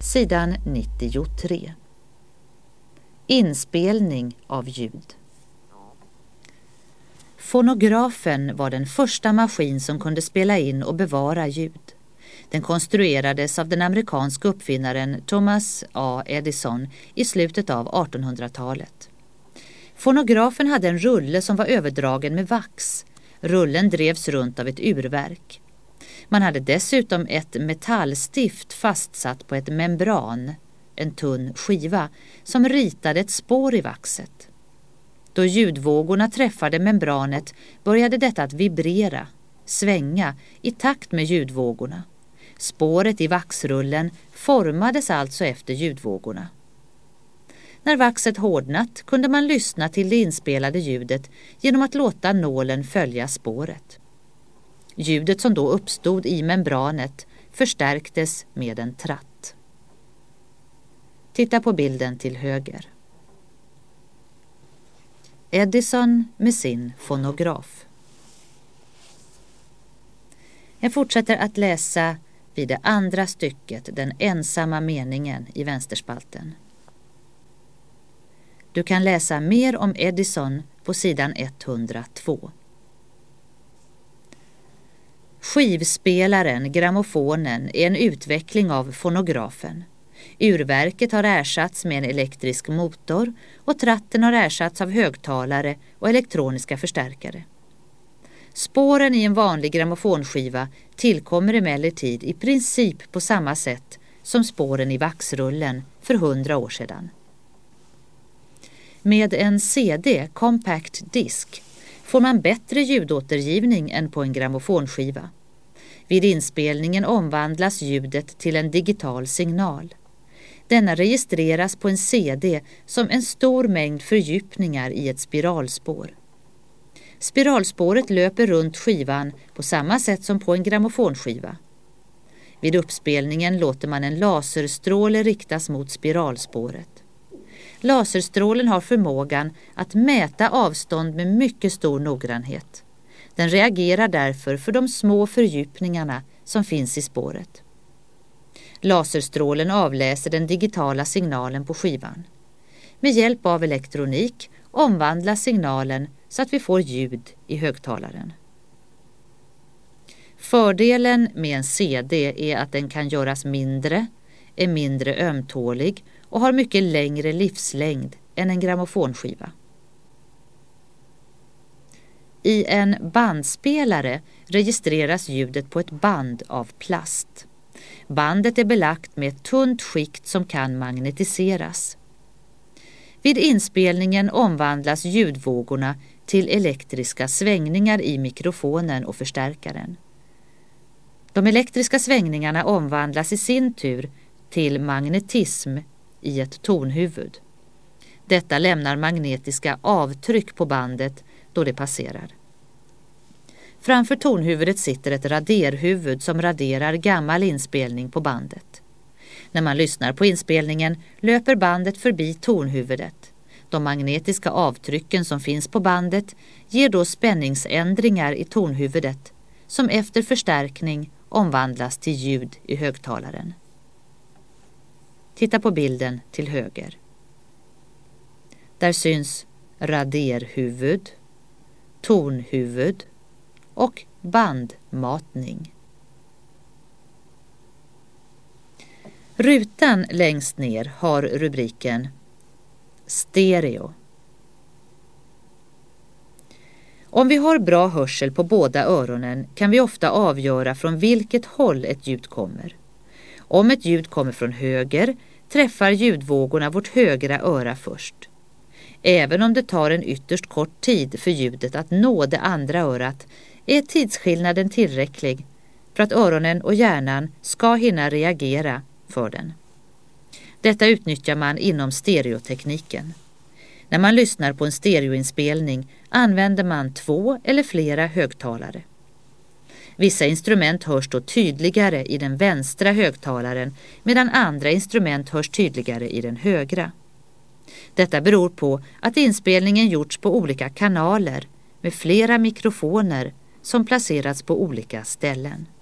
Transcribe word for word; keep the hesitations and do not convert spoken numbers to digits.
sidan nittiotre. Inspelning av ljud. Fonografen var den första maskin som kunde spela in och bevara ljud. Den konstruerades av den amerikanska uppfinnaren Thomas A. Edison i slutet av artonhundratalet. Fonografen hade en rulle som var överdragen med vax. Rullen drevs runt av ett urverk. Man hade dessutom ett metallstift fastsatt på ett membran, en tunn skiva, som ritade ett spår i vaxet. Då ljudvågorna träffade membranet började detta att vibrera, svänga i takt med ljudvågorna. Spåret i vaxrullen formades alltså efter ljudvågorna. När vaxet hårdnat kunde man lyssna till det inspelade ljudet genom att låta nålen följa spåret. Ljudet som då uppstod i membranet förstärktes med en tratt. Titta på bilden till höger. Edison med sin fonograf. Jag fortsätter att läsa vid det andra stycket, den ensamma meningen i vänsterspalten. Du kan läsa mer om Edison på sidan etthundratvå. Skivspelaren, grammofonen, är en utveckling av fonografen. Urverket har ersatts med en elektrisk motor och tratten har ersatts av högtalare och elektroniska förstärkare. Spåren i en vanlig grammofonskiva tillkommer emellertid i princip på samma sätt som spåren i vaxrullen för hundra år sedan. Med en C D, compact disk, får man bättre ljudåtergivning än på en grammofonskiva. Vid inspelningen omvandlas ljudet till en digital signal. Denna registreras på en C D som en stor mängd fördjupningar i ett spiralspår. Spiralspåret löper runt skivan på samma sätt som på en grammofonskiva. Vid uppspelningen låter man en laserstråle riktas mot spiralspåret. Laserstrålen har förmågan att mäta avstånd med mycket stor noggrannhet. Den reagerar därför för de små fördjupningarna som finns i spåret. Laserstrålen avläser den digitala signalen på skivan. Med hjälp av elektronik omvandlas signalen så att vi får ljud i högtalaren. Fördelen med en C D är att den kan göras mindre, är mindre ömtålig och har mycket längre livslängd än en grammofonskiva. I en bandspelare registreras ljudet på ett band av plast. Bandet är belagt med ett tunt skikt som kan magnetiseras. Vid inspelningen omvandlas ljudvågorna till elektriska svängningar i mikrofonen och förstärkaren. De elektriska svängningarna omvandlas i sin tur till magnetism i ett tonhuvud. Detta lämnar magnetiska avtryck på bandet då det passerar. Framför tonhuvudet sitter ett raderhuvud som raderar gammal inspelning på bandet. När man lyssnar på inspelningen löper bandet förbi tonhuvudet. De magnetiska avtrycken som finns på bandet ger då spänningsändringar i tonhuvudet som efter förstärkning omvandlas till ljud i högtalaren. Titta på bilden till höger. Där syns raderhuvud, tonhuvud och bandmatning. Rutan längst ner har rubriken Stereo. Om vi har bra hörsel på båda öronen kan vi ofta avgöra från vilket håll ett ljud kommer. Om ett ljud kommer från höger träffar ljudvågorna vårt högra öra först. Även om det tar en ytterst kort tid för ljudet att nå det andra örat är tidsskillnaden tillräcklig för att öronen och hjärnan ska hinna reagera för den. Detta utnyttjar man inom stereotekniken. När man lyssnar på en stereoinspelning använder man två eller flera högtalare. Vissa instrument hörs då tydligare i den vänstra högtalaren medan andra instrument hörs tydligare i den högra. Detta beror på att inspelningen gjorts på olika kanaler med flera mikrofoner som placerats på olika ställen.